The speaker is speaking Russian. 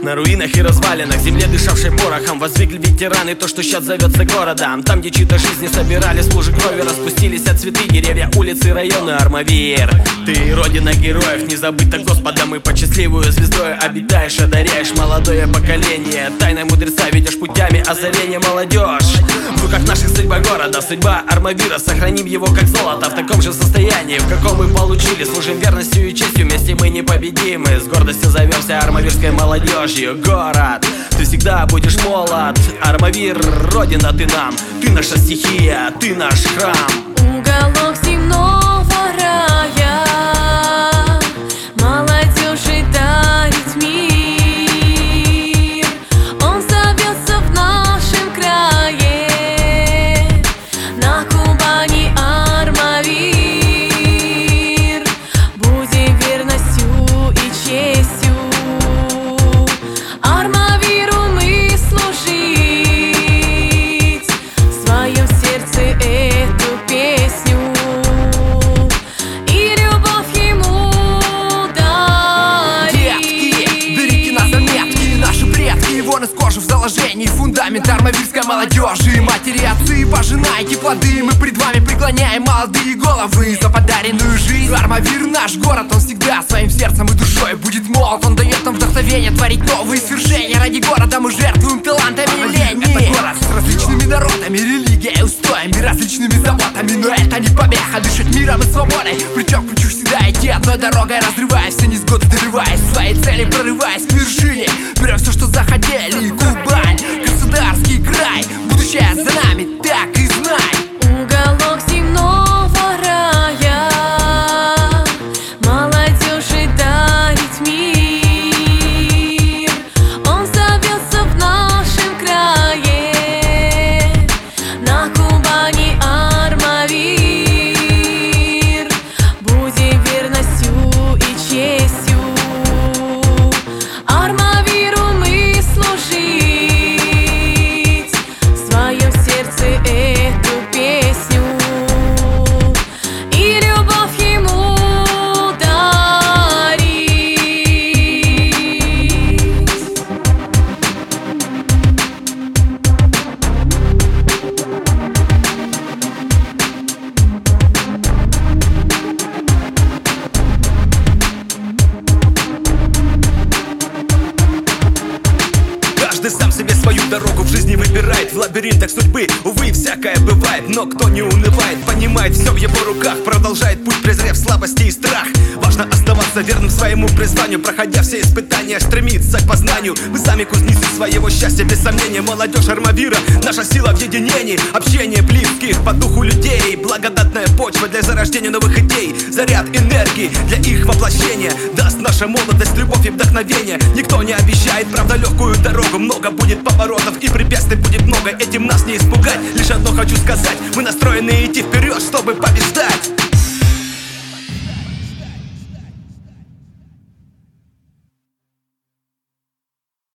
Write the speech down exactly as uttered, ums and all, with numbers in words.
На руинах и развалинах земле, дышавшей порохом, воздвигли ветераны то, что сейчас зовется городом. Там, где чьи-то жизни собирали с лужи крови, распустились от цветы деревья, улицы, районы, Армавир. Ты родина героев, не забыта Господом, и под счастливую звездой обитаешь, одаряешь молодое поколение. Тайна мудреца ведешь путями озарения, молодежь. В руках наших судьба города, судьба Армавира. Сохраним его как золото в таком же состоянии, в каком мы получили. Служим верностью и честью, вместе мы непобедимы. С гордостью зовемся армавирской молодежью. Город, ты всегда будешь молод. Армавир, родина ты нам. Ты наша стихия, ты наш храм. Уголок земного рая молодежи дарит мир. Он зовется в нашем крае, на Кубани Армавир. Будем верностью и честью Армавиру мы служить, в своем сердце эту песню и любовь ему дарить. Детки, берите на заметки, наши предки, вон из кожи в заложении, фундамент армавирской молодежи. Матери, отцы, пожинайте плоды, мы пред вами преклоняем молодые головы за подаренную жизнь. Армавир наш город, он всегда своим сердцем и душой будет молод. Он дает нам вдохновение творить новые свершения. Ради города мы жертвуем талантами лени. Это город с различными народами, религией, устоями, различными заботами. Но это не помеха, дышать миром и свободой. Плечо к плечу всегда идти одной дорогой, разрываясь все невзгоды, дорываясь своей цели, прорываясь к вершине. Берем все, что захотели. Кубань, Краснодарский край, будущее за нами, так и знай. Уголок земного рая молодежи дарит мир. Он зовется в нашем крае, на Кубани Армавир. Будем верностью и честью Армавиру мы служить, в своем сердце эту песню и любовь ему дарить. Каждый сам себе свою дорогу в жизни выбирает. В лабиринтах судьбы, увы, всякое бывает. Но кто не унывает, понимает, все в его руках. Продолжает путь, презрев слабости и страх. Важно оставаться верным своему призванию, проходя все испытания, стремиться к познанию. Мы сами кузнецы своего счастья, без сомнения. Молодежь Армавира, наша сила в единении. Общение близких по духу людей, благодатная почва для зарождения новых идей. Заряд энергии для их воплощения даст наша молодость, любовь и вдохновение. Никто не обещает, правда, легкую дорогу. Много будет поворотов и препятствий будет много. Этим нас не испугать. Лишь одно хочу сказать: мы настроены идти вперед, чтобы побеждать.